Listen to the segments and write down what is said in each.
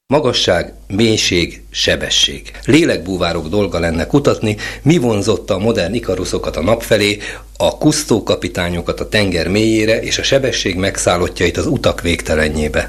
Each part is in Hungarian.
Magasság, mélység, sebesség. Lélekbúvárok dolga lenne kutatni, mi vonzotta a modern Ikaruszokat a nap felé, a Cousteau kapitányokat a tenger mélyére és a sebesség megszállottjait az utak végtelenjébe.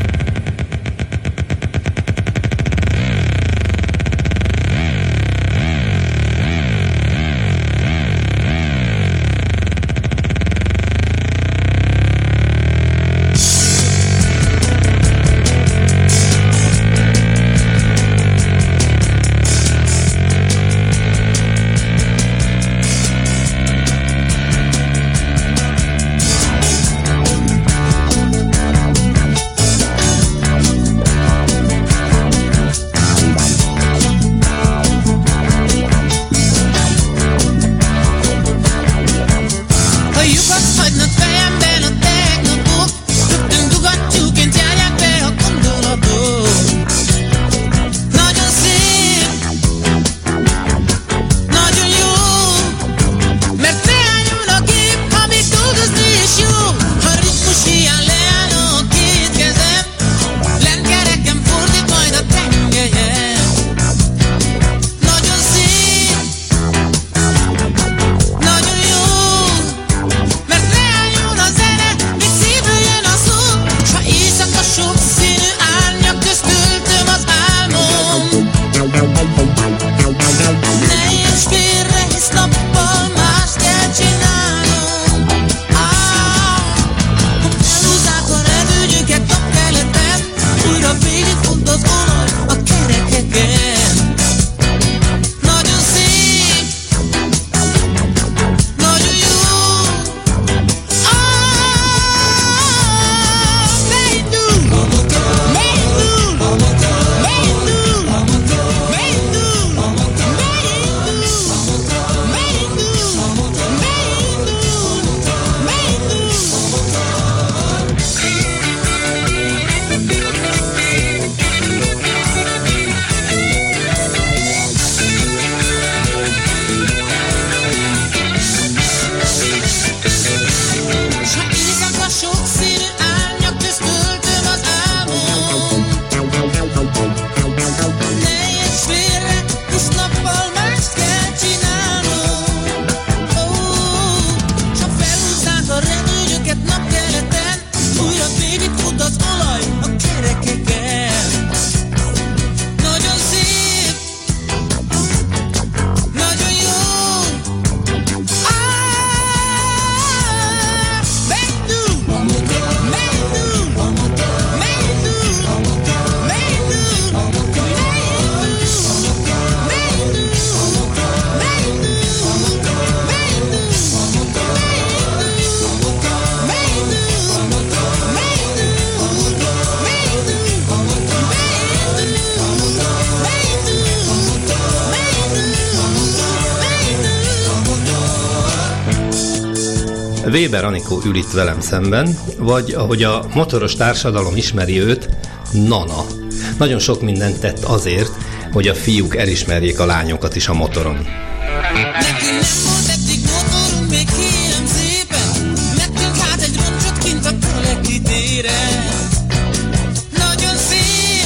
Weber Anikó ül itt velem szemben, vagy ahogy a motoros társadalom ismeri őt, Nana. Nagyon sok mindent tett azért, hogy a fiúk elismerjék a lányokat is a motoron. Nekünk nem volt eddig motorunk, még kérem szépen, vettünk hát egy roncsot kint a Kaleki téren. Nagyon szép,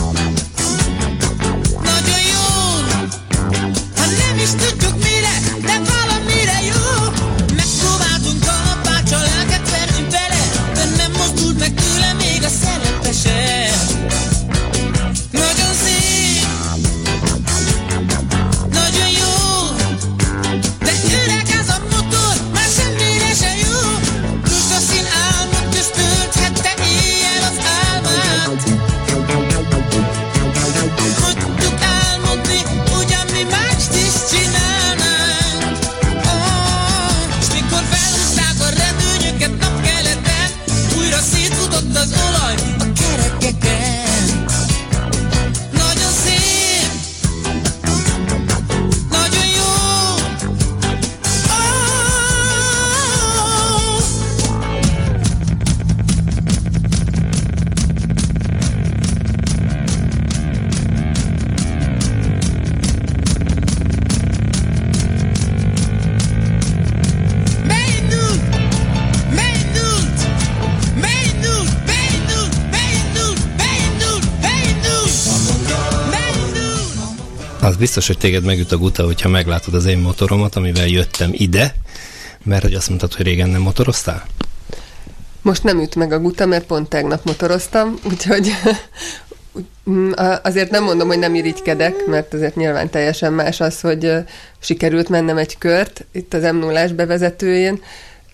nagyon jó, ha nem is tudjuk mire, de valamire jó. Megpróbáltunk kalapáccsal lelket verni bele, de nem mozdult meg tőle még a szerepe sem. Nagyon szép, nagyon jó, de öreg ez a motor, már semmire se jó. Rózsaszín álmot közt tölthette Az biztos, hogy téged megüt a guta, hogyha meglátod az én motoromat, amivel jöttem ide, mert hogy azt mondtad, hogy régen nem motoroztál? Most nem üt meg a guta, mert pont tegnap motoroztam, úgyhogy azért nem mondom, hogy nem irigykedek, mert azért nyilván teljesen más az, hogy sikerült mennem egy kört itt az M0-ás bevezetőjén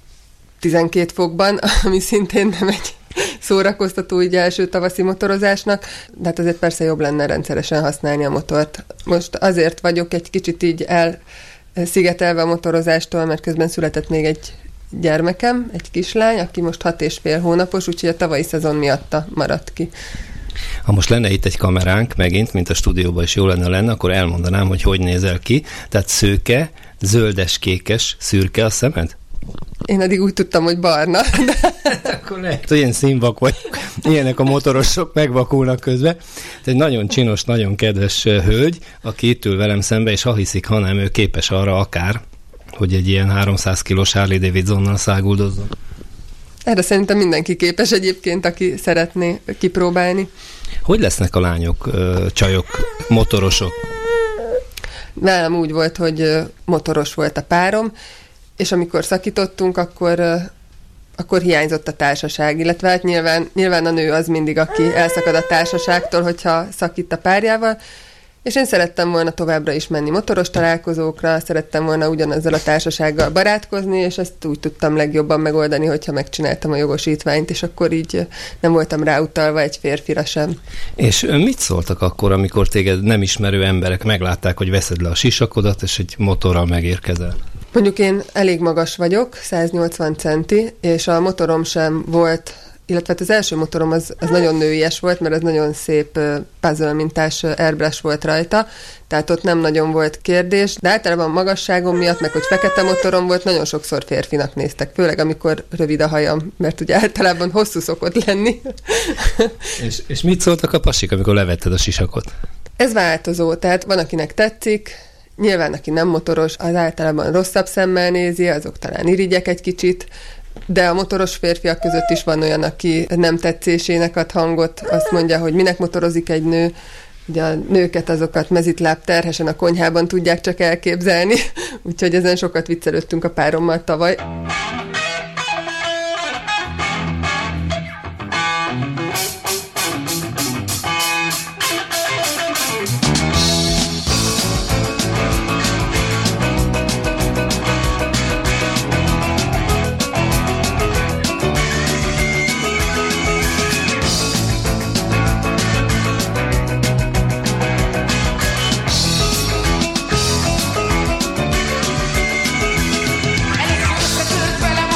12 fokban, ami szintén nem egy szórakoztató így első tavaszi motorozásnak, de hát azért persze jobb lenne rendszeresen használni a motort. Most azért vagyok egy kicsit így elszigetelve a motorozástól, mert közben született még egy gyermekem, egy kislány, aki most 6,5 hónapos, úgyhogy a tavalyi szezon miatta maradt ki. Ha most lenne itt egy kameránk megint, mint a stúdióban is jó lenne, akkor elmondanám, hogy nézel ki. Tehát szőke, zöldes-kékes, szürke a szemed? Én eddig úgy tudtam, hogy barna. Akkor lehet, hogy ilyen színvak vagyok. Ilyenek a motorosok, megvakulnak közben. Ez egy nagyon csinos, nagyon kedves hölgy, aki itt ül velem szembe, és ha hiszik, hanem ő képes arra akár, hogy egy ilyen 300 kilós Harley Davidsonnal száguldozzon. Erre szerintem mindenki képes egyébként, aki szeretné kipróbálni. Hogy lesznek a lányok, csajok, motorosok? Nálam úgy volt, hogy motoros volt a párom, és amikor szakítottunk, akkor hiányzott a társaság, illetve hát nyilván a nő az mindig, aki elszakad a társaságtól, hogyha szakít a párjával, és én szerettem volna továbbra is menni motoros találkozókra, szerettem volna ugyanazzal a társasággal barátkozni, és ezt úgy tudtam legjobban megoldani, hogyha megcsináltam a jogosítványt, és akkor így nem voltam ráutalva egy férfira sem. És mit szóltak akkor, amikor téged nem ismerő emberek meglátták, hogy veszed le a sisakodat, és egy motorral megérkezel? Mondjuk én elég magas vagyok, 180 centi, és a motorom sem volt, illetve az első motorom az nagyon nőies volt, mert ez nagyon szép puzzle mintás airbrush volt rajta, tehát ott nem nagyon volt kérdés, de általában a magasságom miatt, meg hogy fekete motorom volt, nagyon sokszor férfinak néztek, főleg amikor rövid a hajam, mert ugye általában hosszú szokott lenni. És mit szóltak a pasik, amikor levetted a sisakot? Ez változó, tehát van, akinek tetszik, nyilván, aki nem motoros, az általában rosszabb szemmel nézi, azok talán irigyek egy kicsit, de a motoros férfiak között is van olyan, aki nem tetszésének ad hangot, azt mondja, hogy minek motorozik egy nő, ugye a nőket azokat mezitláb terhesen a konyhában tudják csak elképzelni, úgyhogy ezen sokat viccelődtünk a párommal tavaly. Összetört velem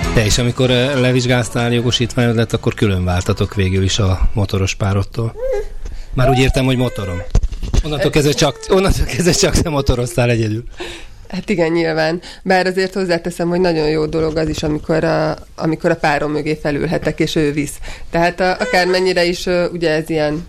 Te is, amikor levizsgáztál, jogosítványod lett, akkor külön váltatok végül is a motoros párodtól. Már úgy értem, hogy motoron. Onnantól kezdve csak te motoroztál egyedül. Hát igen, nyilván. Bár azért hozzáteszem, hogy nagyon jó dolog az is, amikor a párom mögé felülhetek, és ő visz. Tehát akármennyire is ugye ez ilyen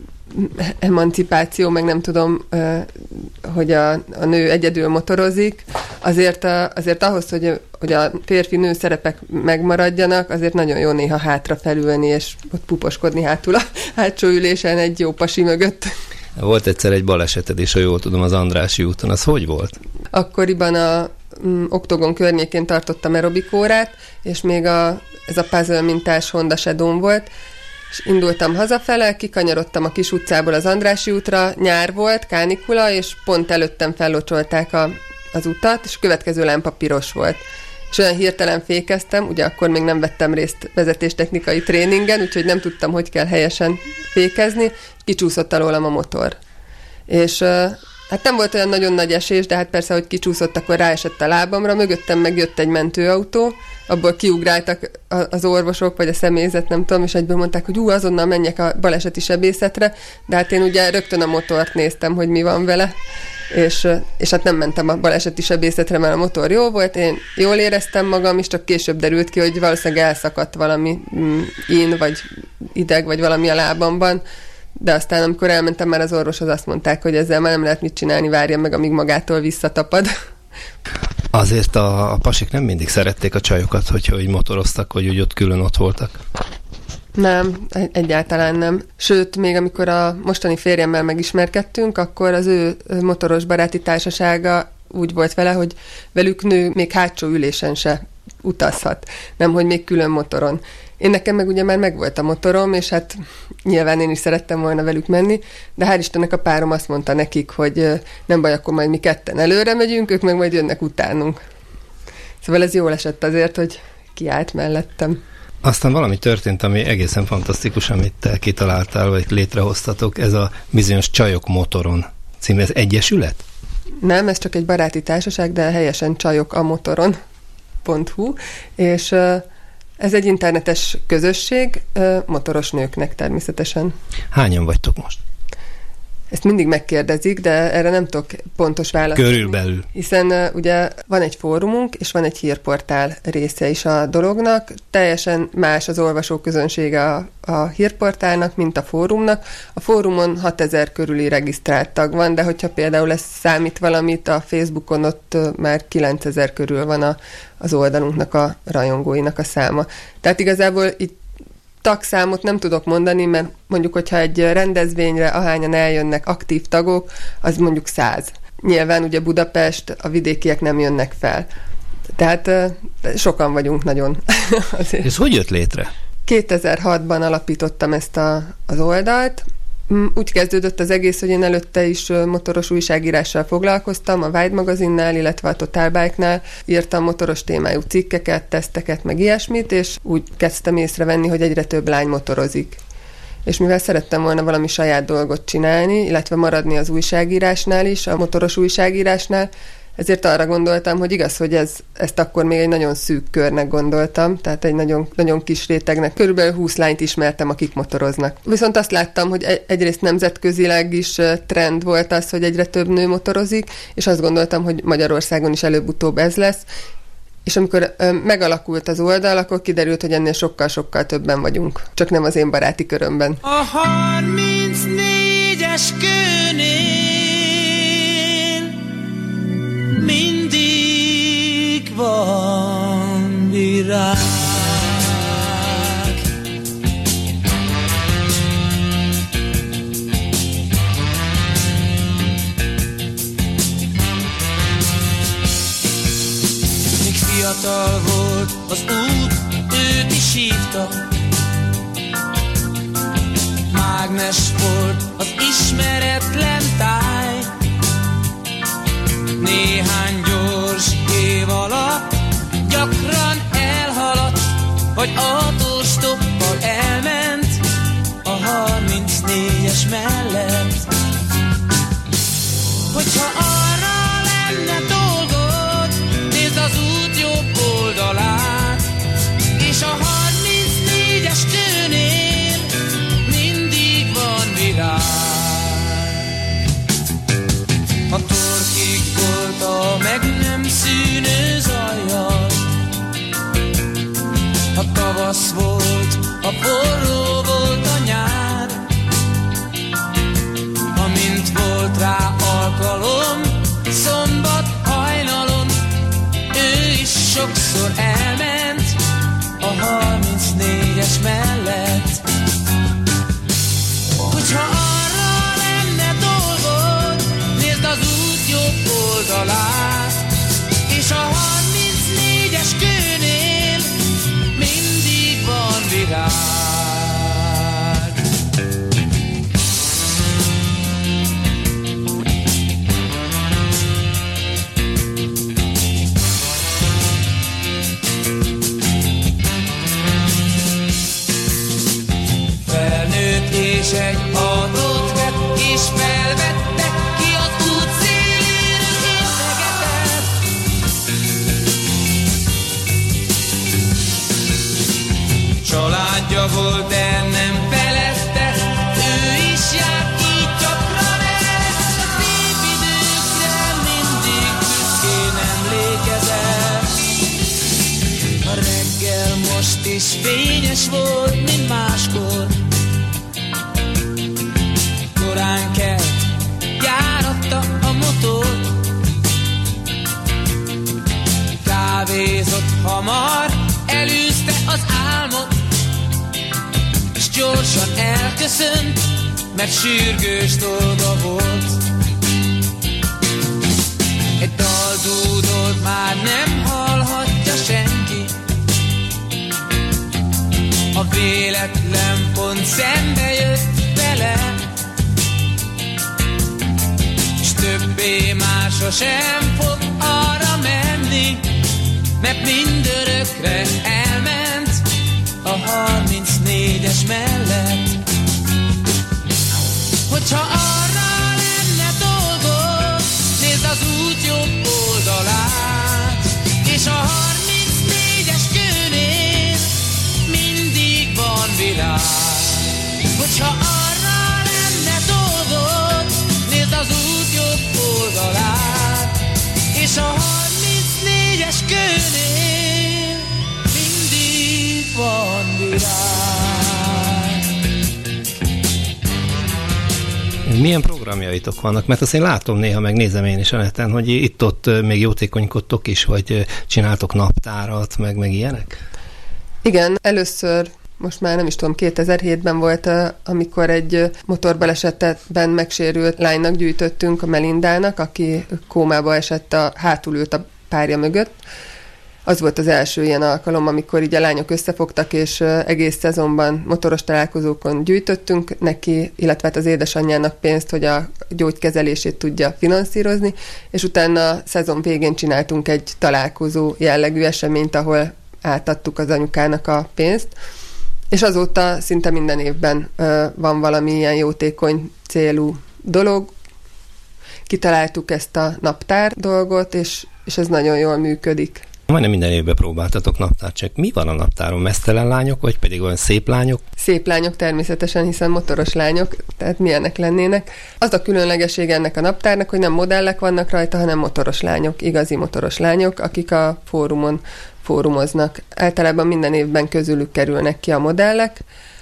emancipáció, meg nem tudom, hogy a nő egyedül motorozik, azért ahhoz, hogy a férfi-nő szerepek megmaradjanak, azért nagyon jó néha hátra felülni, és ott puposkodni hátul a hátsó ülésen egy jó pasi mögött. Volt egyszer egy baleseted is, ha jól tudom, az Andrássy úton. Az hogy volt? Akkoriban a Oktogon környékén tartottam aerobikórát, és még ez a puzzle mintás Honda Shadow volt, és indultam hazafele, kikanyarodtam a kis utcából az Andrássy útra, nyár volt, kánikula, és pont előttem fellocsolták az utat, és a következő lámpa piros volt. És olyan hirtelen fékeztem, ugye akkor még nem vettem részt vezetéstechnikai tréningen, úgyhogy nem tudtam, hogy kell helyesen fékezni, kicsúszott alólam a motor. És hát nem volt olyan nagyon nagy esés, de hát persze, hogy kicsúszott, akkor ráesett a lábamra, mögöttem megjött egy mentőautó, abból kiugráltak az orvosok, vagy a személyzet, nem tudom, és egyből mondták, hogy azonnal menjek a baleseti sebészetre, de hát én ugye rögtön a motort néztem, hogy mi van vele, és hát nem mentem a baleseti sebészetre, mert a motor jó volt, én jól éreztem magam, és csak később derült ki, hogy valószínűleg elszakadt valami vagy ideg, vagy valami a lábamban, de aztán, amikor elmentem már az orvoshoz, azt mondták, hogy ezzel már nem lehet mit csinálni, várjam meg, amíg magától visszatapad. Azért a pasik nem mindig szerették a csajokat, hogyha így motoroztak, vagy úgy ott külön ott voltak. Nem, egyáltalán nem. Sőt, még amikor a mostani férjemmel megismerkedtünk, akkor az ő motoros baráti társasága úgy volt vele, hogy velük nő még hátsó ülésen se utazhat, nemhogy még külön motoron. Én nekem meg ugye már megvolt a motorom, és hát nyilván én is szerettem volna velük menni, de hál' Istennek a párom azt mondta nekik, hogy nem baj, akkor majd mi ketten előre megyünk, ők meg majd jönnek utánunk. Szóval ez jól esett azért, hogy kiállt mellettem. Aztán valami történt, ami egészen fantasztikus, amit te kitaláltál, vagy létrehoztatok, ez a bizonyos Csajok motoron című, ez egyesület? Nem, ez csak egy baráti társaság, de helyesen Csajok a motoron.hu, és ez egy internetes közösség, motoros nőknek természetesen. Hányan vagytok most? Ezt mindig megkérdezik, de erre nem tudok pontos választ. Körülbelül. Hiszen ugye van egy fórumunk, és van egy hírportál része is a dolognak. Teljesen más az olvasóközönsége a hírportálnak, mint a fórumnak. A fórumon 6000 körüli regisztrált tag van, de hogyha például ez számít valamit, a Facebookon ott már 9000 körül van az oldalunknak a rajongóinak a száma. Tehát igazából itt tagszámot nem tudok mondani, mert mondjuk, hogyha egy rendezvényre ahányan eljönnek aktív tagok, az mondjuk 100. Nyilván ugye Budapest, a vidékiek nem jönnek fel. Tehát sokan vagyunk nagyon. Ez hogy jött létre? 2006-ban alapítottam ezt az oldalt. Úgy kezdődött az egész, hogy én előtte is motoros újságírással foglalkoztam, a Wide magazinnál, illetve a Total Bike-nál írtam motoros témájú cikkeket, teszteket, meg ilyesmit, és úgy kezdtem észrevenni, hogy egyre több lány motorozik. És mivel szerettem volna valami saját dolgot csinálni, illetve maradni az újságírásnál is, a motoros újságírásnál, ezért arra gondoltam, hogy igaz, hogy ezt akkor még egy nagyon szűk körnek gondoltam, tehát egy nagyon, nagyon kis rétegnek. Körülbelül 20 lányt ismertem, akik motoroznak. Viszont azt láttam, hogy egyrészt nemzetközileg is trend volt az, hogy egyre több nő motorozik, és azt gondoltam, hogy Magyarországon is előbb-utóbb ez lesz. És amikor megalakult az oldal, akkor kiderült, hogy ennél sokkal-sokkal többen vagyunk. Csak nem az én baráti körömben. A 34-es kőnél mindig van virág. Még fiatal volt az út, őt is hívta. Mágnes volt az ismeretlen táj. Néhány gyors év alatt gyakran elhaladt, vagy autóstoppal elment a 34-es mellett. Hogyha arra lenne dolgod, nézd az út jobb oldalát, A tavasz volt, a forró volt a nyár, amint volt rá alkalom, szombat hajnalon, ő is sokszor elment a 34-es mellett. Hogyha arra lenne dolgod, nézd az út jobb oldalát, és a 34-es kőnél mindig van virág. Felnőtt és egy autót vett, és felvette ki az út szélére értegetett. Családja volt, de nem felette, ő is járt így gyakran el. A szép időkre mindig büszkén emlékezett. A reggel most is fényes volt, mint máskor. Korán kelt, járatta a motor, kávézott hamar, elűzte az álmot, és gyorsan elköszönt, mert sürgős dolga volt. Egy daldúdolt már nem hallhatja senki, a véletlen pont szembe jött vele, és többé már sosem fog arra menni, mert mindörökre elment a 34-es mellett. Hogyha arra lenne dolgod, nézd az út jobb oldalát, és a 34-es kőnél mindig van virág. Hogyha arra lenne dolgod, nézd az út jobb oldalát, és a 34-es kőnél mindig van virág. Milyen programjaitok vannak? Mert azt én látom néha, megnézem én is a neten, hogy itt-ott még jótékonykodtok is, vagy csináltok naptárat, meg ilyenek? Igen, először, most már nem is tudom, 2007-ben volt, amikor egy motorbalesetben megsérült lánynak gyűjtöttünk, a Melindának, aki kómába esett, hátul ült a párja mögött. Az volt az első ilyen alkalom, amikor így a lányok összefogtak, és egész szezonban motoros találkozókon gyűjtöttünk neki, illetve az édesanyjának pénzt, hogy a gyógykezelését tudja finanszírozni, és utána a szezon végén csináltunk egy találkozó jellegű eseményt, ahol átadtuk az anyukának a pénzt, és azóta szinte minden évben van valami ilyen jótékony célú dolog. Kitaláltuk ezt a naptár dolgot, és ez nagyon jól működik. Majdnem minden évben próbáltatok naptárt, csak mi van a naptáron? Meztelen lányok, vagy pedig olyan szép lányok? Szép lányok természetesen, hiszen motoros lányok, tehát milyenek lennének. Az a különlegesség ennek a naptárnak, hogy nem modellek vannak rajta, hanem motoros lányok, igazi motoros lányok, akik a fórumon fórumoznak. Általában minden évben közülük kerülnek ki a modellek,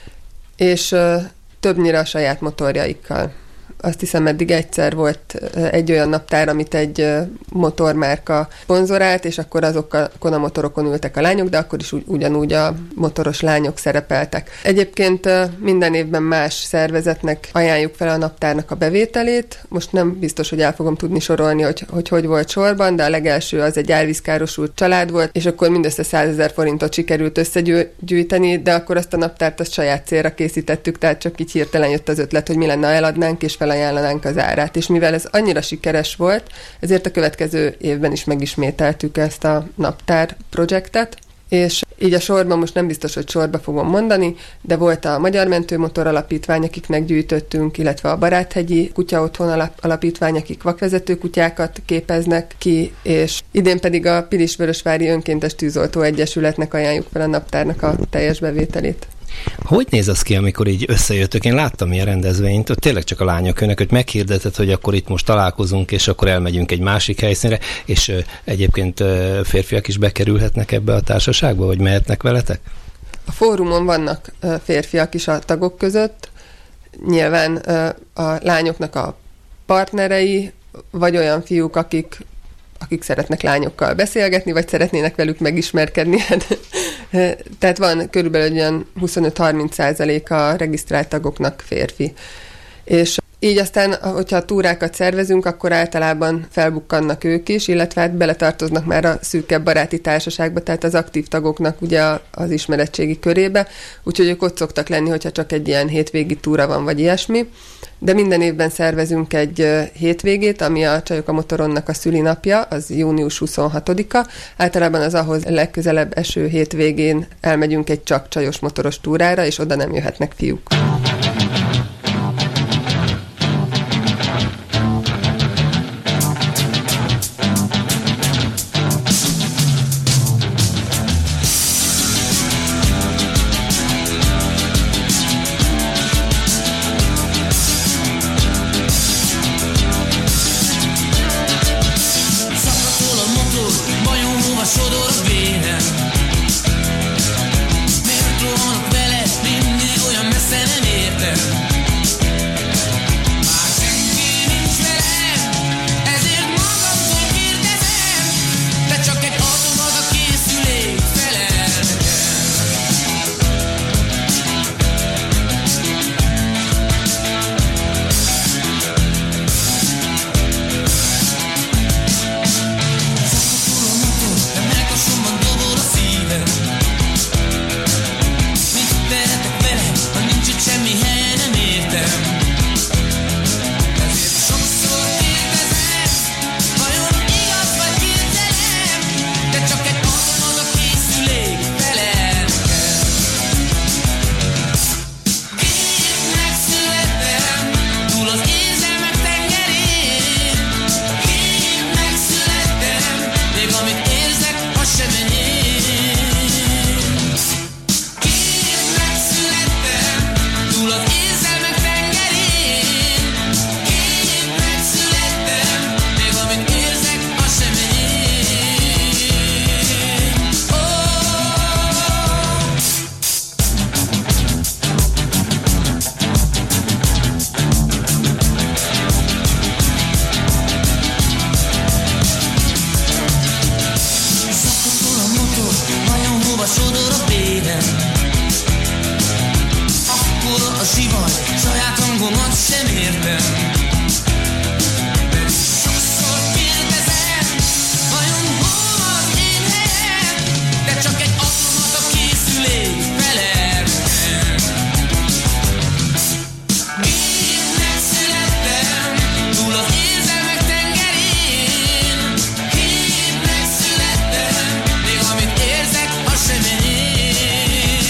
és többnyire a saját motorjaikkal. Azt hiszem, eddig egyszer volt egy olyan naptár, amit egy motormárka szponzorált, és akkor azokon a motorokon ültek a lányok, de akkor is ugyanúgy a motoros lányok szerepeltek. Egyébként minden évben más szervezetnek ajánljuk fel a naptárnak a bevételét. Most nem biztos, hogy el fogom tudni sorolni, hogy volt sorban, de a legelső az egy árvízkárosult család volt, és akkor mindössze 100 000 forintot sikerült összegyűjteni, de akkor azt a naptárt azt saját célra készítettük, tehát csak így hirtelen jött az ötlet, hogy mi lenne, ha eladnánk, és felajánlanánk az árát. És mivel ez annyira sikeres volt, ezért a következő évben is megismételtük ezt a naptár projektet, és így a sorban most nem biztos, hogy sorba fogom mondani, de volt a Magyar Mentőmotor Alapítvány, akiknek gyűjtöttünk, illetve a Baráthegyi Kutya Otthon Alapítvány, akik vakvezető kutyákat képeznek ki, és idén pedig a Pilisvörösvári Önkéntes Tűzoltó Egyesületnek ajánljuk fel a naptárnak a teljes bevételét. Hogy néz az ki, amikor így összejöttök? Én láttam ilyen rendezvényt, ott tényleg csak a lányok jönnek, hogy meghirdetett, hogy akkor itt most találkozunk, és akkor elmegyünk egy másik helyszínre, és egyébként férfiak is bekerülhetnek ebbe a társaságba, vagy mehetnek veletek? A fórumon vannak férfiak is a tagok között, nyilván a lányoknak a partnerei, vagy olyan fiúk, akik szeretnek lányokkal beszélgetni, vagy szeretnének velük megismerkedni. Tehát van körülbelül olyan 25-30% a regisztrált tagoknak férfi. És így aztán, hogyha a túrákat szervezünk, akkor általában felbukkannak ők is, illetve hát beletartoznak már a szűkebb baráti társaságba, tehát az aktív tagoknak ugye az ismeretségi körébe, úgyhogy ők ott szoktak lenni, hogyha csak egy ilyen hétvégi túra van, vagy ilyesmi. De minden évben szervezünk egy hétvégét, ami a Csajok a motoronnak a szülinapja, az június 26-a. Általában az ahhoz legközelebb eső hétvégén elmegyünk egy csak csajos motoros túrára, és oda nem jöhetnek fiúk.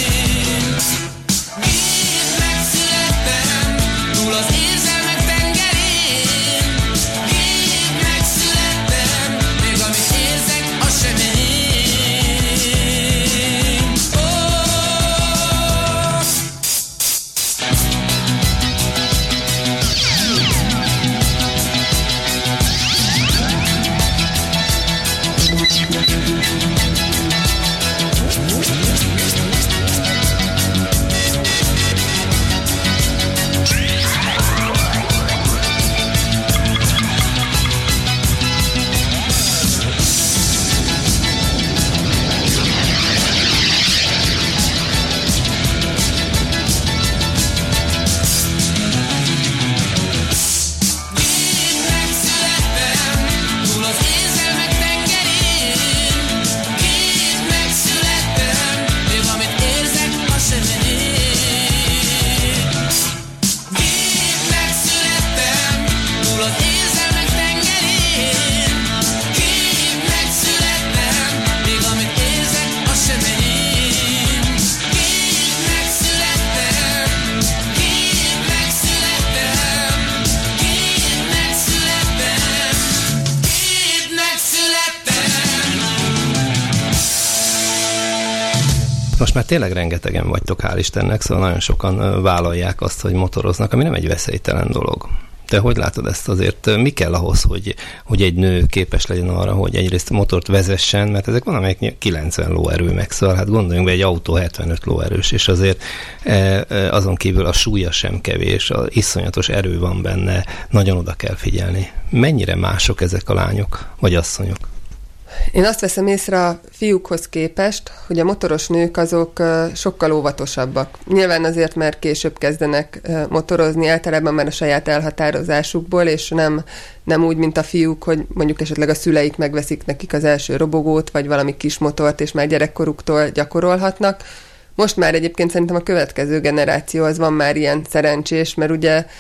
Túl az érzelmek tengerén Most már tényleg rengetegen vagytok, hál' Istennek, szóval nagyon sokan vállalják azt, hogy motoroznak, ami nem egy veszélytelen dolog. Te hogy látod ezt azért? Mi kell ahhoz, hogy egy nő képes legyen arra, hogy egyrészt motort vezessen, mert ezek van, amelyek 90 lóerő meg, szóval hát gondoljunk be, egy autó 75 lóerős, és azért azon kívül a súlya sem kevés, az iszonyatos erő van benne, nagyon oda kell figyelni. Mennyire mások ezek a lányok, vagy asszonyok? Én azt veszem észre a fiúkhoz képest, hogy a motoros nők azok sokkal óvatosabbak. Nyilván azért, mert később kezdenek motorozni, általában már a saját elhatározásukból, és nem úgy, mint a fiúk, hogy mondjuk esetleg a szüleik megveszik nekik az első robogót, vagy valami kis motort, és már gyerekkoruktól gyakorolhatnak. Most már egyébként szerintem a következő generáció az van már ilyen szerencsés, mert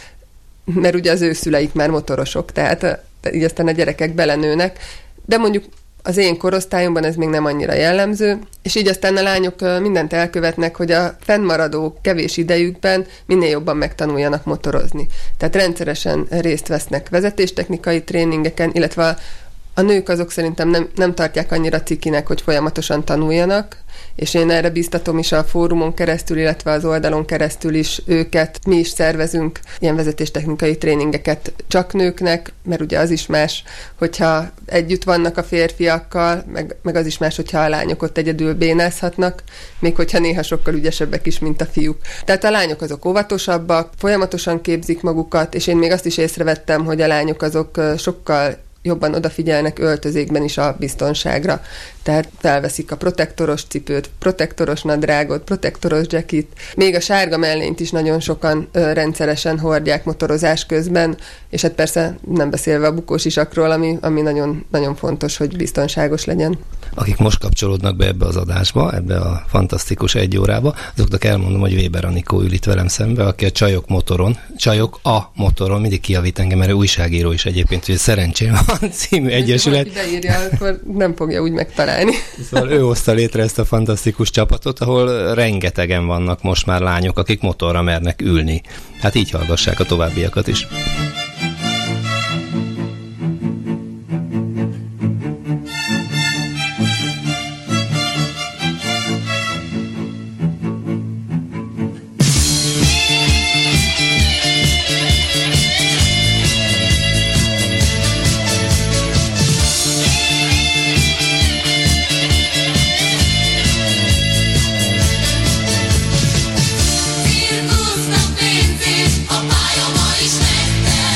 ugye az ő szüleik már motorosok, tehát így aztán a gyerekek belenőnek, de mondjuk az én korosztályomban ez még nem annyira jellemző, és így aztán a lányok mindent elkövetnek, hogy a fennmaradó kevés idejükben minél jobban megtanuljanak motorozni. Tehát rendszeresen részt vesznek vezetéstechnikai tréningeken, illetve a nők azok szerintem nem tartják annyira cikinek, hogy folyamatosan tanuljanak, és én erre biztatom is a fórumon keresztül, illetve az oldalon keresztül is őket. Mi is szervezünk ilyen vezetéstechnikai tréningeket csak nőknek, mert ugye az is más, hogyha együtt vannak a férfiakkal, meg az is más, hogyha a lányok ott egyedül bénázhatnak, még hogyha néha sokkal ügyesebbek is, mint a fiúk. Tehát a lányok azok óvatosabbak, folyamatosan képzik magukat, és én még azt is észrevettem, hogy a lányok azok sokkal jobban odafigyelnek öltözékben is a biztonságra. Tehát felveszik a protektoros cipőt, protektoros nadrágot, protektoros jackit. Még a sárga mellényt is nagyon sokan rendszeresen hordják motorozás közben, és hát persze nem beszélve a bukós isakról, ami nagyon, nagyon fontos, hogy biztonságos legyen. Akik most kapcsolódnak be ebbe az adásba, ebbe a fantasztikus 1 órába, azoknak elmondom, hogy Weber Anikó ül itt velem szembe, aki a Csajok a motoron, mindig kijavít engem, mert újságíró is egyébként, hogy Szerencsém van című egyesület. Ha beírja, akkor nem fogja úgy megtalálni. Szóval ő hozta létre ezt a fantasztikus csapatot, ahol rengetegen vannak most már lányok, akik motorra mernek ülni. Hát így hallgassák a továbbiakat is. Cirkusznak pénzét, a pálya ma is megtel.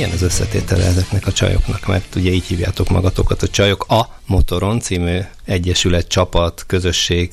Milyen az összetétele ezeknek a csajoknak? Mert ugye így hívjátok magatokat, a Csajok a Motoron című egyesület, csapat, közösség,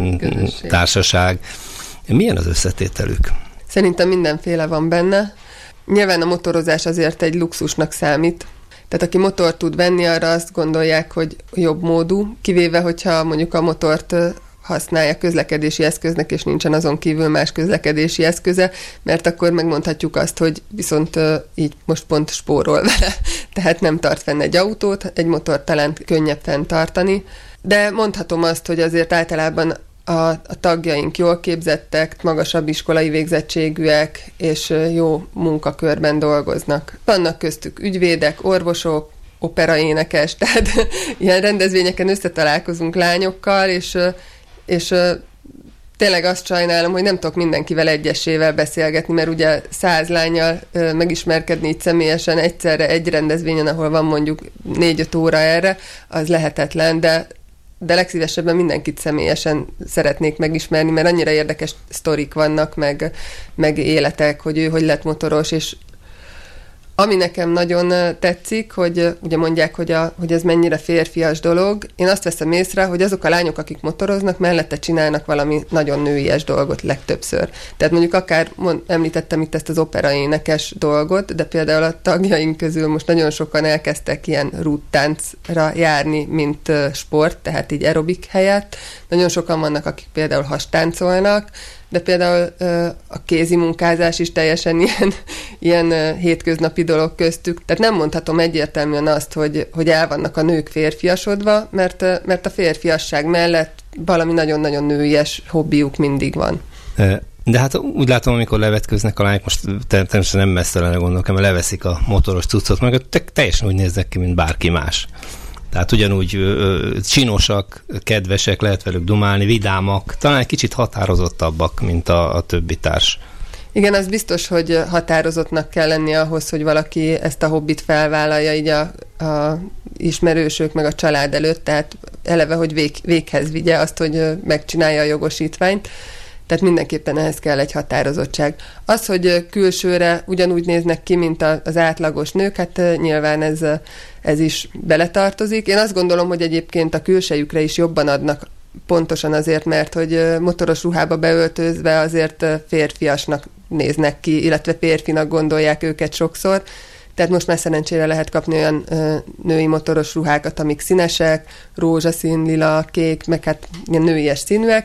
társaság. Milyen az összetételük? Szerintem mindenféle van benne. Nyilván a motorozás azért egy luxusnak számít. Tehát aki motort tud venni, arra azt gondolják, hogy jobb módú, kivéve, hogyha mondjuk a motort használja közlekedési eszköznek, és nincsen azon kívül más közlekedési eszköze, mert akkor megmondhatjuk azt, hogy viszont így most pont spórol vele. Tehát nem tart fenn egy autót, egy motort talán könnyebb fenntartani, de mondhatom azt, hogy azért általában a tagjaink jól képzettek, magasabb iskolai végzettségűek, és jó munkakörben dolgoznak. Vannak köztük ügyvédek, orvosok, operaénekes, tehát ilyen rendezvényeken összetalálkozunk lányokkal, és tényleg azt sajnálom, hogy nem tudok mindenkivel egyesével beszélgetni, mert ugye 100 lánnyal megismerkedni így személyesen egyszerre egy rendezvényen, ahol van mondjuk 4-5 óra erre, az lehetetlen, de legszívesebben mindenkit személyesen szeretnék megismerni, mert annyira érdekes sztorik vannak, meg életek, hogy ő hogy lett motoros, és ami nekem nagyon tetszik, hogy ugye mondják, hogy ez mennyire férfias dolog, én azt veszem észre, hogy azok a lányok, akik motoroznak, mellette csinálnak valami nagyon nőies dolgot legtöbbször. Tehát mondjuk akár említettem itt ezt az operaénekes dolgot, de például a tagjaink közül most nagyon sokan elkezdtek ilyen rúttáncra járni, mint sport, tehát így aerobik helyett. Nagyon sokan vannak, akik például hastáncolnak, de például a kézi munkázás is teljesen ilyen hétköznapi dolog köztük. Tehát nem mondhatom egyértelműen azt, hogy el vannak a nők férfiasodva, mert a férfiasság mellett valami nagyon-nagyon nőies hobbiuk mindig van. De hát úgy látom, amikor levetköznek a lányok, most természetesen nem messzelene gondolok, mert leveszik a motoros cuccot, meg teljesen úgy néznek ki, mint bárki más. Tehát ugyanúgy csinosak, kedvesek, lehet velük dumálni, vidámak, talán egy kicsit határozottabbak, mint a többi társ. Igen, az biztos, hogy határozottnak kell lenni ahhoz, hogy valaki ezt a hobbit felvállalja így a ismerősök meg a család előtt, tehát eleve, hogy véghez vigye azt, hogy megcsinálja a jogosítványt. Tehát mindenképpen ehhez kell egy határozottság. Az, hogy külsőre ugyanúgy néznek ki, mint az átlagos nők, hát nyilván ez is beletartozik. Én azt gondolom, hogy egyébként a külsejükre is jobban adnak, pontosan azért, mert hogy motoros ruhába beöltözve azért férfiasnak néznek ki, illetve férfinak gondolják őket sokszor. Tehát most már szerencsére lehet kapni olyan női motoros ruhákat, amik színesek, rózsaszín, lila, kék, meg hát ilyen nőies színűek.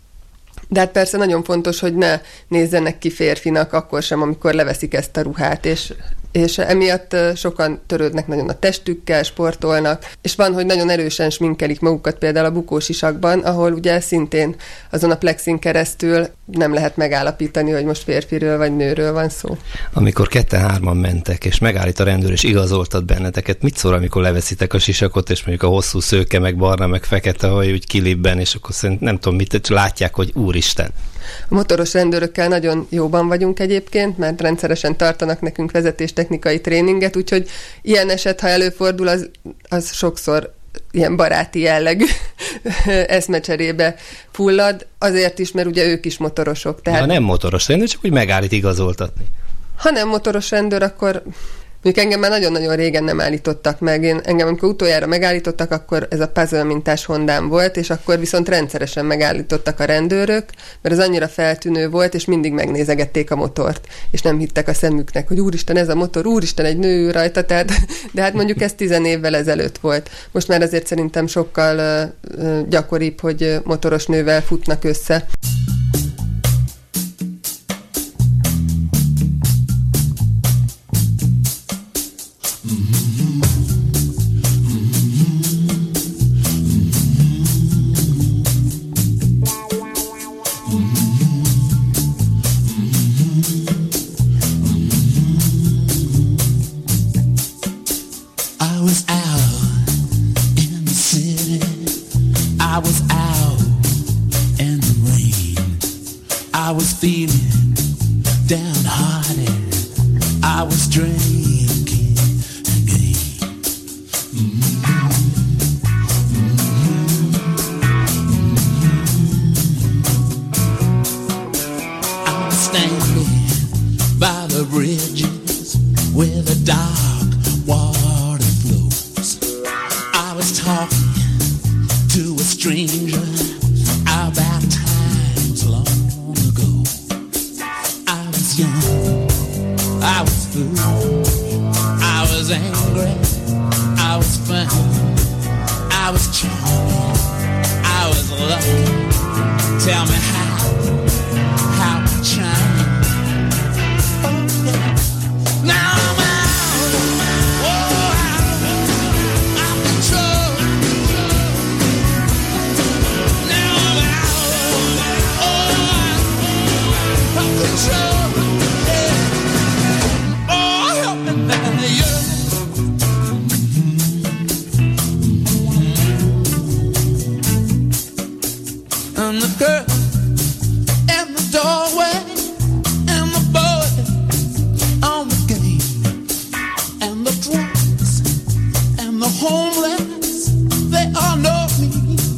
De hát persze nagyon fontos, hogy ne nézzenek ki férfinak akkor sem, amikor leveszik ezt a ruhát, és emiatt sokan törődnek nagyon a testükkel, sportolnak, és van, hogy nagyon erősen sminkelik magukat például a bukósisakban, ahol ugye szintén azon a plexin keresztül nem lehet megállapítani, hogy most férfiről vagy nőről van szó. Amikor 2-3 mentek, és megállít a rendőr, és igazoltat benneteket, mit szól, amikor leveszitek a sisakot, és mondjuk a hosszú szőke, meg barna, meg fekete haj úgy kilibben, és akkor nem tudom mit, látják, hogy úristen. A motoros rendőrökkel nagyon jóban vagyunk egyébként, mert rendszeresen tartanak nekünk vezetéstechnikai tréninget, úgyhogy ilyen eset, ha előfordul, az sokszor ilyen baráti jellegű eszmecserébe fullad, azért is, mert ugye ők is motorosok. Tehát... Ha nem motoros rendőr, csak úgy megállít igazoltatni. Ha nem motoros rendőr, akkor... Mondjuk engem már nagyon-nagyon régen nem állítottak meg. Engem, amikor utoljára megállítottak, akkor ez a puzzle mintás Hondám volt, és akkor viszont rendszeresen megállítottak a rendőrök, mert az annyira feltűnő volt, és mindig megnézegették a motort, és nem hittek a szemüknek, hogy úristen, ez a motor, úristen, egy nő rajta, tehát, de hát mondjuk ez 10 évvel ezelőtt volt. Most már azért szerintem sokkal gyakoribb, hogy motoros nővel futnak össze. I was feeling downhearted. I was drinking again. I was standing by the bridges where the dark I was fun, I was charming, I was lucky. Tell me how charming. Oh, yeah. Now I'm out, oh, out of control. Now I'm out, oh, out of control. Yeah. Oh, help me, man, yeah. And the girl in the doorway, and the boy on the game, and the drunks and the homeless, they all know me.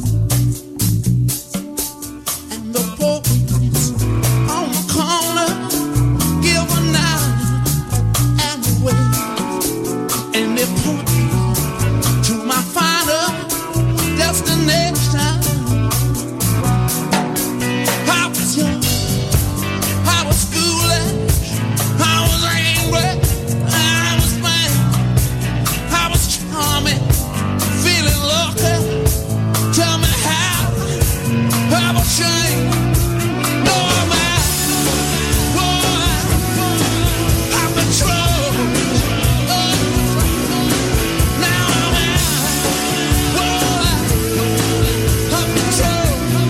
And the boys on the corner give a nod and a wave, and they point to my final destination. I was foolish, I was angry, I was mad, I was charming, feeling lucky. Tell me how I will change. No, I'm out, oh, I'm control. Oh, now I'm out, oh, I'm control.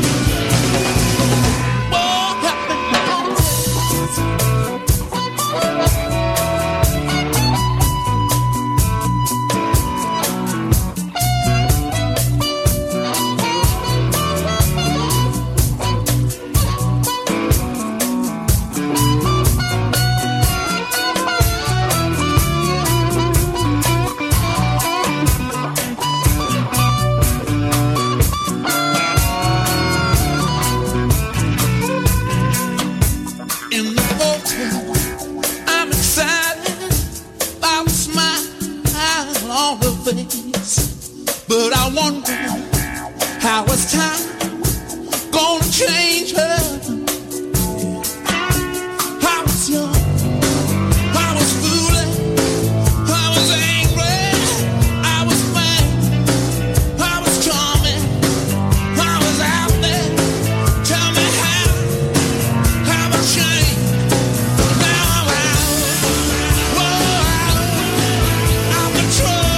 But I wonder how is time gonna change her. I was young, I was foolish, I was angry, I was mad, I was charming, I was out there. Tell me how I change. Now I'm out, oh, out of control.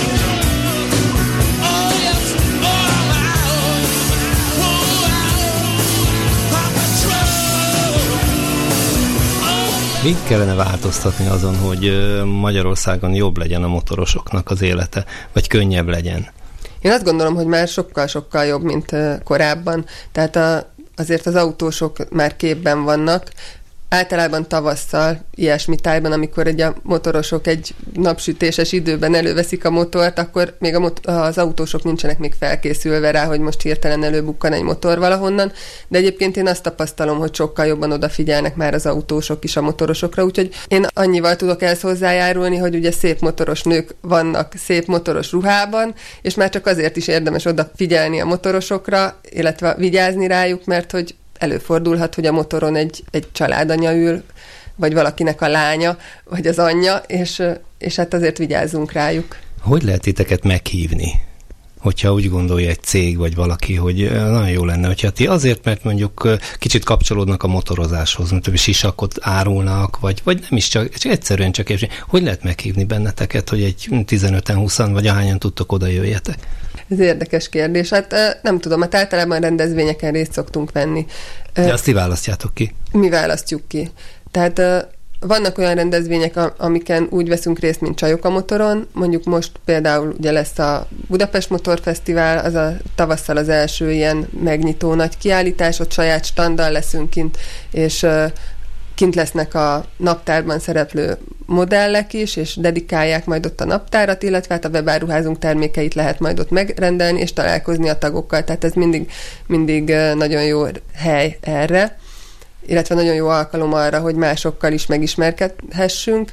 Mit kellene változtatni azon, hogy Magyarországon jobb legyen a motorosoknak az élete, vagy könnyebb legyen? Én azt gondolom, hogy már sokkal-sokkal jobb, mint korábban. Tehát azért az autósok már képben vannak. Általában tavasszal, ilyesmi tájban, amikor a motorosok egy napsütéses időben előveszik a motort, akkor még az autósok nincsenek még felkészülve rá, hogy most hirtelen előbukkan egy motor valahonnan, de egyébként én azt tapasztalom, hogy sokkal jobban odafigyelnek már az autósok is a motorosokra, úgyhogy én annyival tudok ehhez hozzájárulni, hogy ugye szép motoros nők vannak szép motoros ruhában, és már csak azért is érdemes odafigyelni a motorosokra, illetve vigyázni rájuk, mert hogy előfordulhat, hogy a motoron egy családanya ül, vagy valakinek a lánya, vagy az anyja, és hát azért vigyázzunk rájuk. Hogy lehet titeket meghívni? Hogyha úgy gondolja egy cég, vagy valaki, hogy nagyon jó lenne, hogyha ti azért, mert mondjuk kicsit kapcsolódnak a motorozáshoz, mint hogy sisakot árulnak, vagy nem is csak egyszerűen csak hogy lehet meghívni benneteket, hogy egy 15-en, 20-an, vagy ahányan tudtok, oda jöjjetek? Ez érdekes kérdés. Hát nem tudom, hát általában rendezvényeken részt szoktunk venni. De azt ti választjátok ki? Mi választjuk ki. Tehát vannak olyan rendezvények, amiken úgy veszünk részt, mint csajok a motoron. Mondjuk most például ugye lesz a Budapest Motorfesztivál, az a tavasszal az első ilyen megnyitó nagy kiállítás, ott saját standal leszünk kint, és kint lesznek a naptárban szereplő modellek is, és dedikálják majd ott a naptárat, illetve hát a webáruházunk termékeit lehet majd ott megrendelni, és találkozni a tagokkal. Tehát ez mindig nagyon jó hely erre, illetve nagyon jó alkalom arra, hogy másokkal is megismerkedhessünk.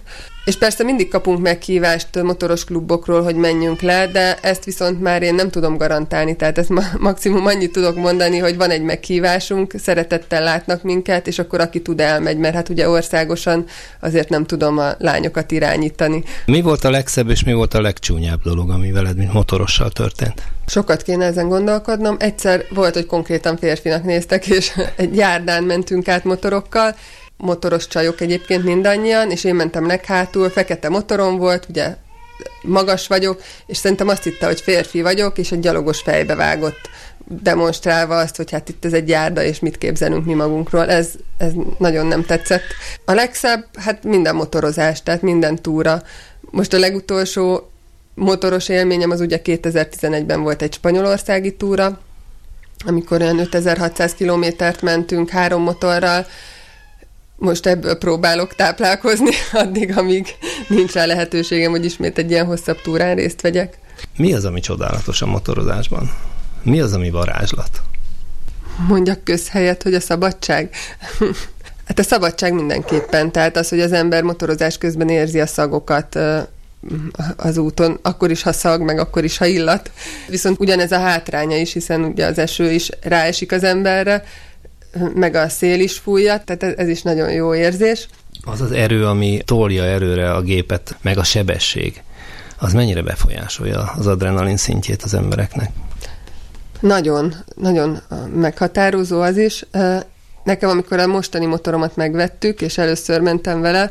És persze mindig kapunk meghívást motoros klubokról, hogy menjünk le, de ezt viszont már én nem tudom garantálni, tehát ezt maximum annyit tudok mondani, hogy van egy meghívásunk, szeretettel látnak minket, és akkor aki tud elmegy, mert hát ugye országosan azért nem tudom a lányokat irányítani. Mi volt a legszebb és mi volt a legcsúnyább dolog, ami veled, mint motorossal történt? Sokat kéne ezen gondolkodnom. Egyszer volt, hogy konkrétan férfinak néztek, és egy járdán mentünk át motorokkal, motoros csajok egyébként mindannyian, és én mentem leghátul, fekete motorom volt, ugye magas vagyok, és szerintem azt hitte, hogy férfi vagyok, és egy gyalogos fejbe vágott, demonstrálva azt, hogy hát itt ez egy járda, és mit képzelünk mi magunkról. Ez nagyon nem tetszett. A legszebb, hát minden motorozás, tehát minden túra. Most a legutolsó motoros élményem az ugye 2011-ben volt egy spanyolországi túra, amikor olyan 5600 kilométert mentünk 3 motorral. Most ebből próbálok táplálkozni addig, amíg nincs rá lehetőségem, hogy ismét egy ilyen hosszabb túrán részt vegyek. Mi az, ami csodálatos a motorozásban? Mi az, ami varázslat? Mondjak közhelyet, hogy a szabadság. Hát a szabadság mindenképpen, tehát az, hogy az ember motorozás közben érzi a szagokat az úton, akkor is, ha szag, meg akkor is, ha illat. Viszont ugyanez a hátránya is, hiszen ugye az eső is ráesik az emberre, meg a szél is fújja, tehát ez is nagyon jó érzés. Az az erő, ami tolja erőre a gépet, meg a sebesség, az mennyire befolyásolja az adrenalin szintjét az embereknek? Nagyon, nagyon meghatározó az is. Nekem, amikor a mostani motoromat megvettük, és először mentem vele,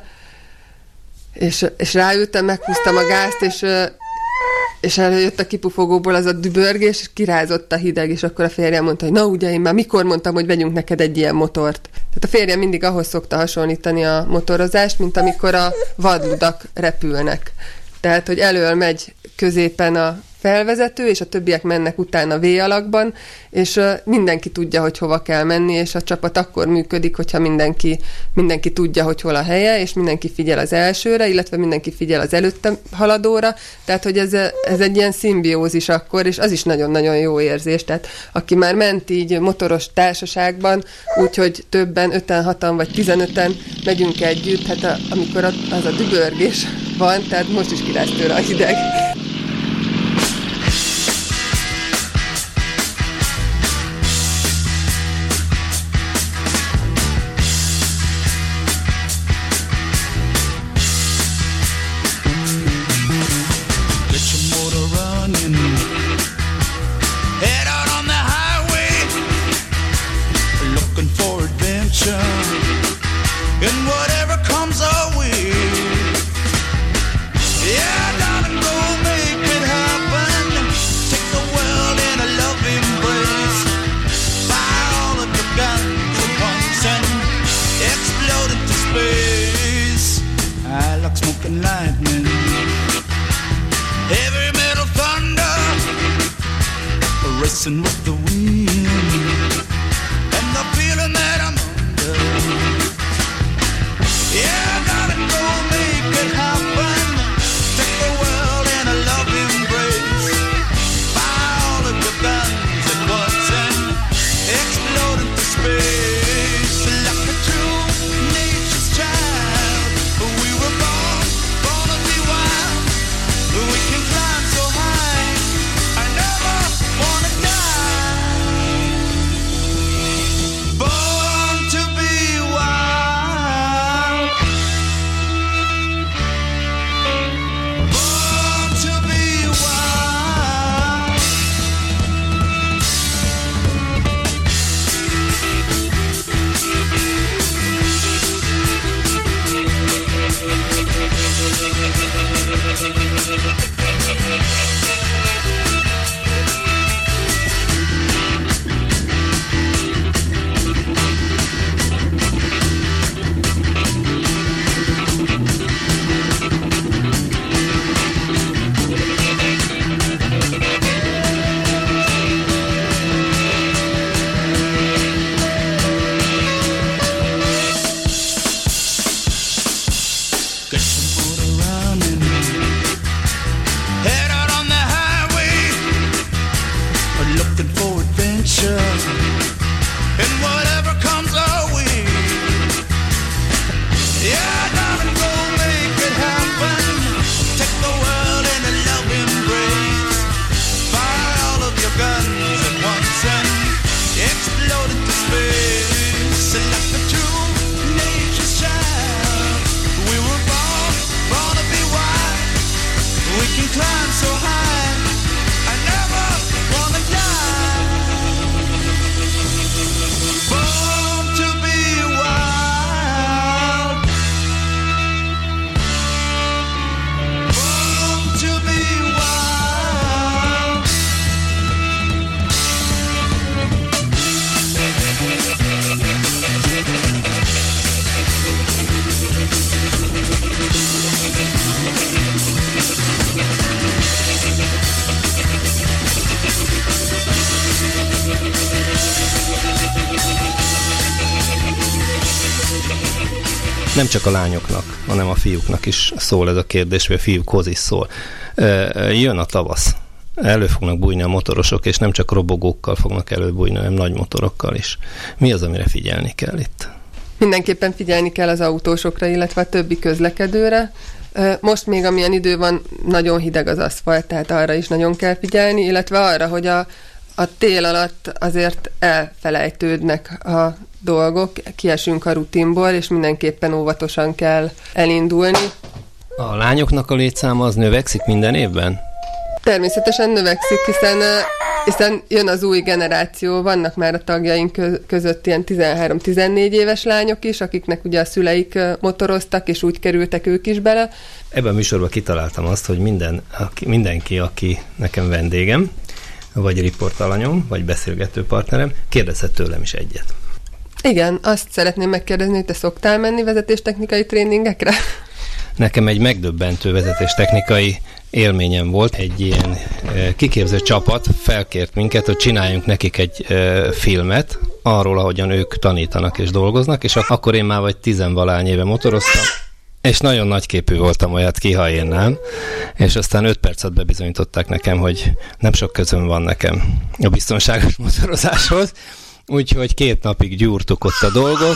és ráültem, meghúztam a gázt, és előjött a kipufogóból az a dübörgés, és kirázott a hideg, és akkor a férjem mondta, hogy na ugye, én már mikor mondtam, hogy vegyünk neked egy ilyen motort. Tehát a férjem mindig ahhoz szokta hasonlítani a motorozást, mint amikor a vadludak repülnek. Tehát, hogy elől megy középen a felvezető, és a többiek mennek utána V-alakban, és mindenki tudja, hogy hova kell menni, és a csapat akkor működik, hogyha mindenki tudja, hogy hol a helye, és mindenki figyel az elsőre, illetve mindenki figyel az előtte haladóra, tehát, hogy ez egy ilyen szimbiózis akkor, és az is nagyon-nagyon jó érzés. Tehát aki már ment így motoros társaságban, úgyhogy többen, 5-en, 6-an vagy 15-en megyünk együtt, hát amikor az a dübörgés van, tehát most is kiráz tőle a hideg. Racing with the wind and the feeling that I'm under. Yeah, I gotta go make it happen. Take the world in a love embrace. Buy all of the guns at once and explode into space. Like a true nature's child, we were born to be wild. We can climb so high. I never wanna die. Nem csak a lányoknak, hanem a fiúknak is szól ez a kérdés, vagy a fiúkhoz is szól. Jön a tavasz. Elő fognak bújni a motorosok, és nem csak robogókkal fognak előbújni, hanem nagy motorokkal is. Mi az, amire figyelni kell itt? Mindenképpen figyelni kell az autósokra, illetve a többi közlekedőre. Most még amilyen idő van, nagyon hideg az aszfalt, tehát arra is nagyon kell figyelni, illetve arra, hogy a tél alatt azért elfelejtődnek a dolgok, kiesünk a rutinból, és mindenképpen óvatosan kell elindulni. A lányoknak a létszáma az növekszik minden évben? Természetesen növekszik, hiszen jön az új generáció, vannak már a tagjaink között ilyen 13-14 éves lányok is, akiknek ugye a szüleik motoroztak, és úgy kerültek ők is bele. Ebben a műsorban kitaláltam azt, hogy mindenki, aki nekem vendégem, vagy riportalanyom, vagy beszélgető partnerem, kérdezhet tőlem is egyet. Igen, azt szeretném megkérdezni, hogy te szoktál menni vezetéstechnikai tréningekre? Nekem egy megdöbbentő vezetéstechnikai élményem volt. Egy ilyen kiképző csapat felkért minket, hogy csináljunk nekik egy filmet arról, ahogyan ők tanítanak és dolgoznak, és akkor én már vagy 10-valány éve motoroztam, és nagyon nagyképű voltam, olyat ki, ha én nem. És aztán 5 percet bebizonyították nekem, hogy nem sok közöm van nekem a biztonságos motorozáshoz, úgyhogy 2 napig gyúrtuk ott a dolgot.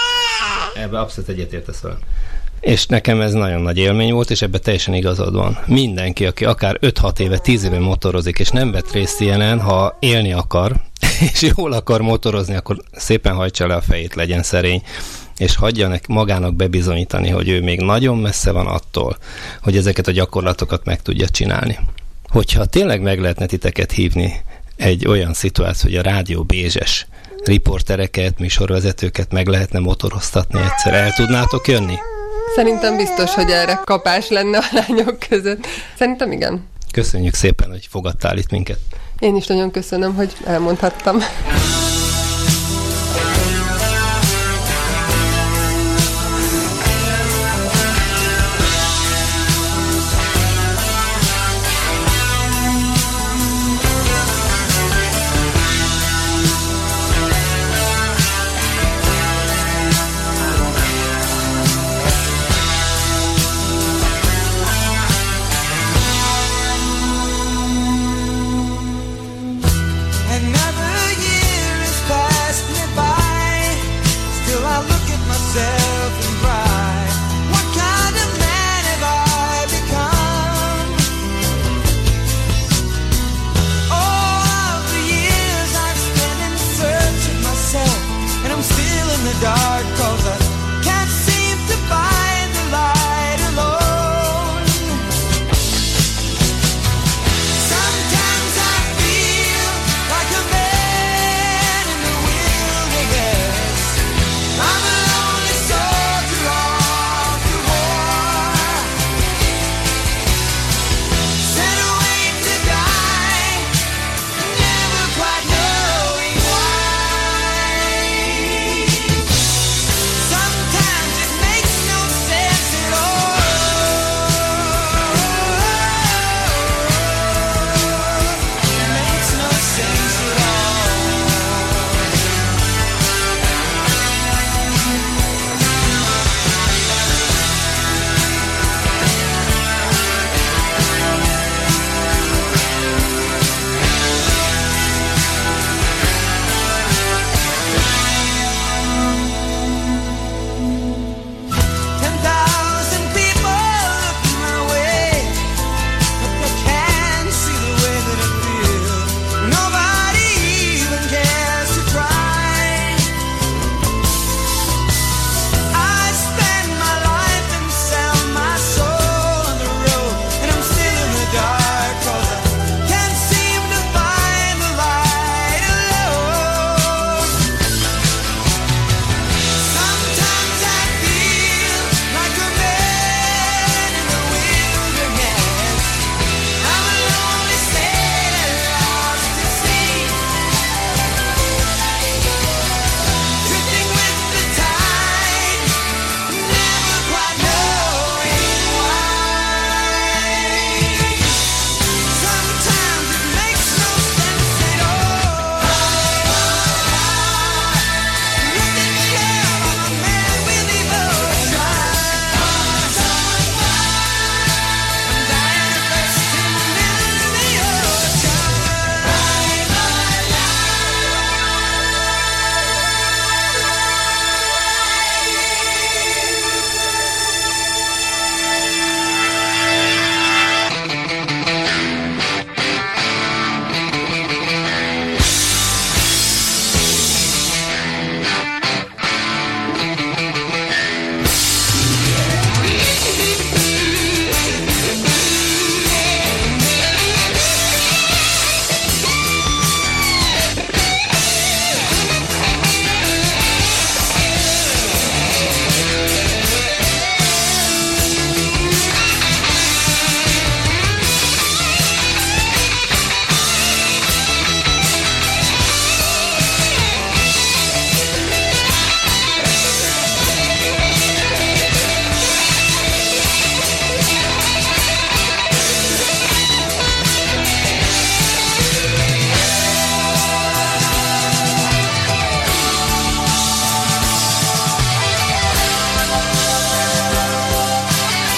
Ebbe abszolút egyetértesz velem. És nekem ez nagyon nagy élmény volt, és ebben teljesen igazad van. Mindenki, aki akár 5-6 éve, 10 éve motorozik, és nem vett részt ilyenen, ha élni akar, és jól akar motorozni, akkor szépen hajtsa le a fejét, legyen szerény, és hagyja magának bebizonyítani, hogy ő még nagyon messze van attól, hogy ezeket a gyakorlatokat meg tudja csinálni. Hogyha tényleg meg lehetne titeket hívni egy olyan szituáció, hogy a Rádió Bézses riportereket, műsorvezetőket meg lehetne motoroztatni egyszer, el tudnátok jönni? Szerintem biztos, hogy erre kapás lenne a lányok között. Szerintem igen. Köszönjük szépen, hogy fogadtál itt minket. Én is nagyon köszönöm, hogy elmondhattam.